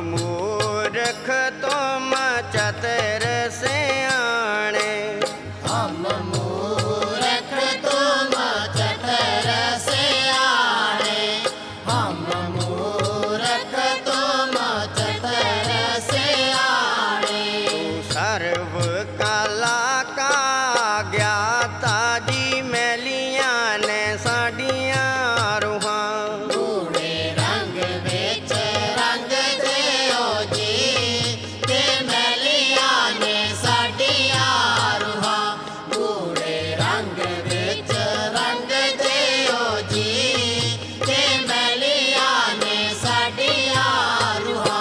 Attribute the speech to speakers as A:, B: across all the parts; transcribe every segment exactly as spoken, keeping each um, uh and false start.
A: मूर्ख तुम चतुर सियाणे।
B: हम मूर्ख तुम चतुर सियाणे। हम मूर्ख तुम चतुर सियाणे।
A: सर्व कला का ज्ञाता जी मैलिया ने साडियां रूहां।
B: गूढ़े रंग विच रंग दिओ जी, ते मैलिया ने साडियां रूहां। गूढ़े रंग विच रंग दिओ जी, ते मैलिया ने साडियां रूहां।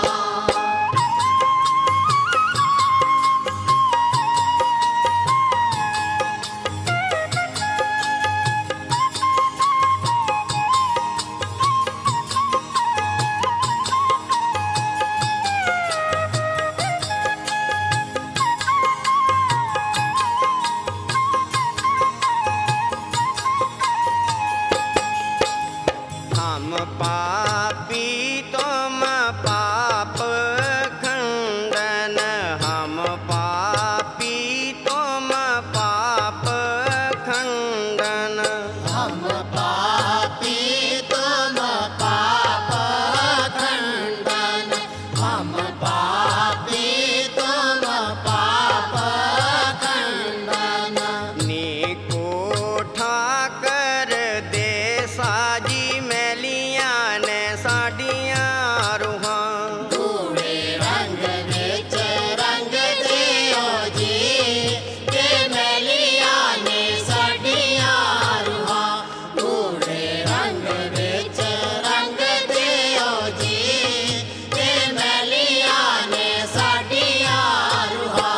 A: हम पापी तुम पाप खंडन। हम पापी तुम पाप खंडन।
B: हम पापी तुम पाप खंडन। हम पापी तुम पाप खंडन।
A: नीको ठाकर दे साजी मैलिया ने साडियां रूहां।
B: गूढ़े रंग विच रंग दिओ जी, ते मैलिया ने साडियां रूहां। गूढ़े रंग विच रंग दिओ जी, ते मैलिया ने साडियां रूहां।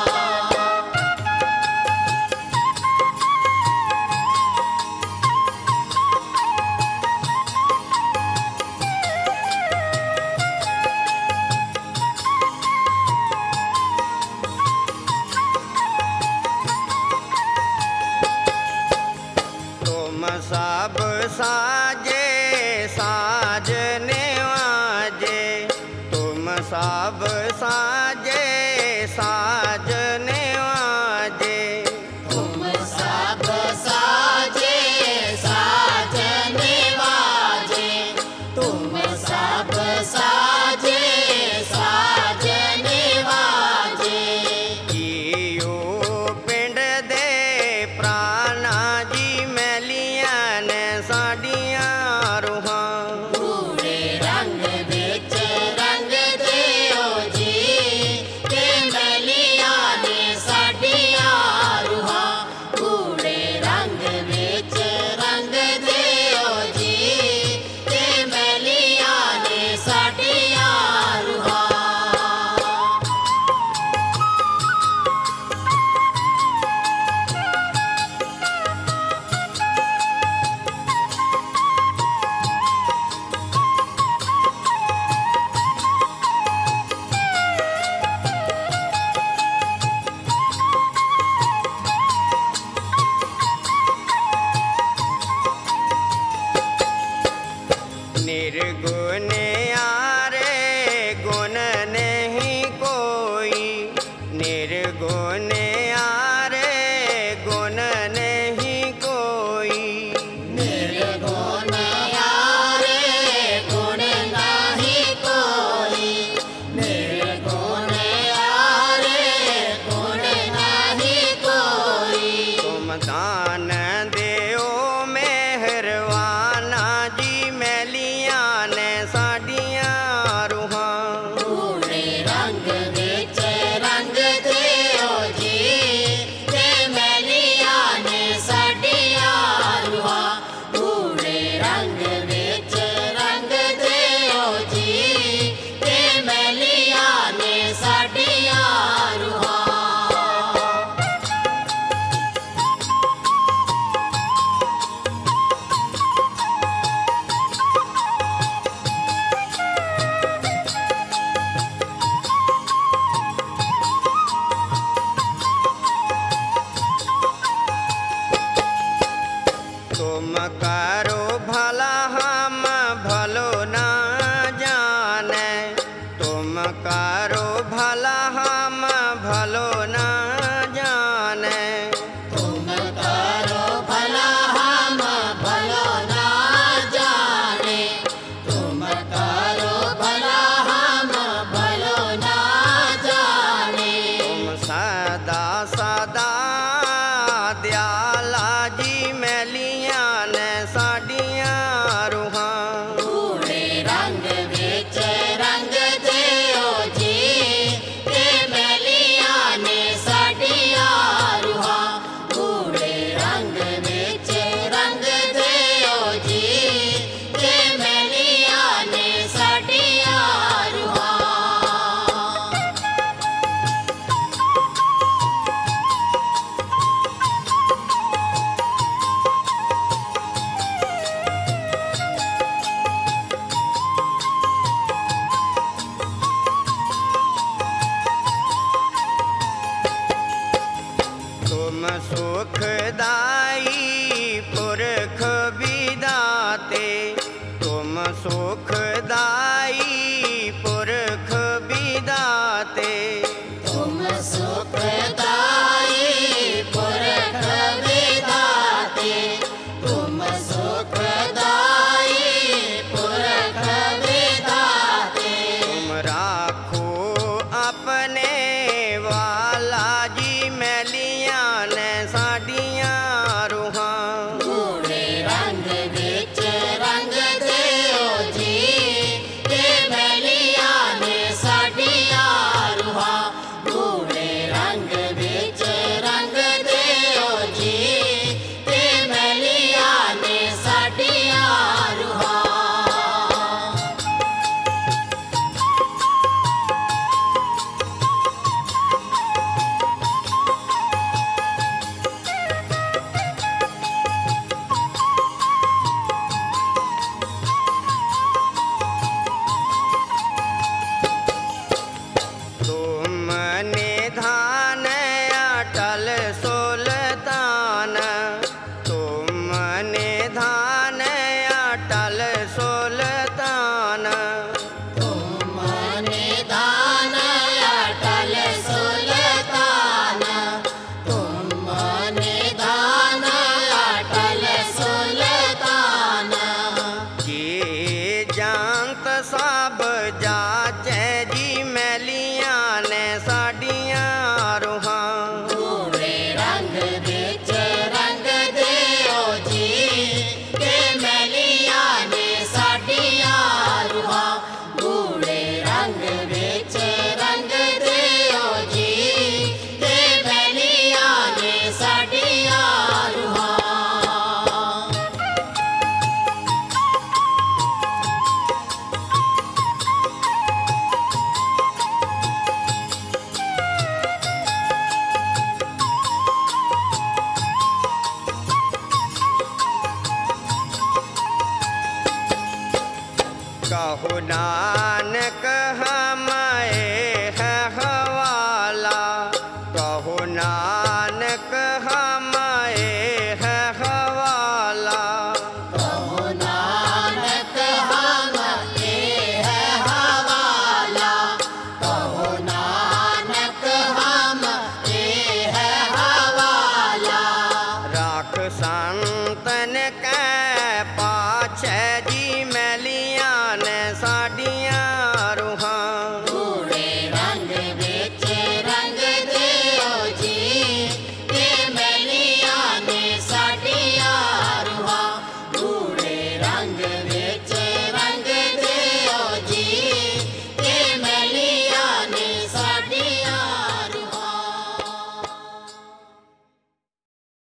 A: तुम सब साजे साज नेवाजे। तुम सब साजे साज नेवाजे।
B: तुम सब साजे साज निवाजे। तुम सब साजे साज निवाजे।
A: जियो पिंड दे प्राणा जी मैलिया ने साडियां रूहां।
B: गूढ़े रंग विच रंग दिओ जी, ते मैलिया ने साडियां रूहां। गूढ़े रंग विच रंग दिओ जी, ते मैलिया ने साडियां
A: तुम करो भला हम भलो न जाने।
B: तुम करो भला हम भलो ना जाने। तुम करो भला हम भलो ना जाने।
A: तुम सदा सदा दयाला जी मैलियां ने साडियां रूहां।
B: कूड़े रंग विच रंग दिओ जी ते मैलियां ने साडियां रूहां। कूड़े रंग विच रंग दिओ जी ते मैलियां ने साडियां रूहां।
A: तुम सुखदाई पुरख विदाते। तुम सुखदाई पुरख विदाते।
B: तुम सुखदाई पुरख विधाते। तुम सुखदाई पुरख विधाते।
A: तुम राखो अपने वाला जी मैलियां ने साडियां रूहां।
B: कूड़े रंग विच रंग दिओ जी ते मैलियां ने साडियां रूहां। कूड़े रंग विच रंग दिओ जी ते मैलियां ने साडियां रूहां।
A: तुम निधान अटल सुल्तान। तुम निधान अटल सुल्तान।
B: तुम निधान अटल सुल्तान। तुम निधान अटल सुल्तान।
A: ये जानत सब जाचे जी मैलियां ने साडियां रूहां।
B: कूड़े रंग विच रंग दिओ जी ते मैलियां ने साडियां रूहां। कूड़े रंग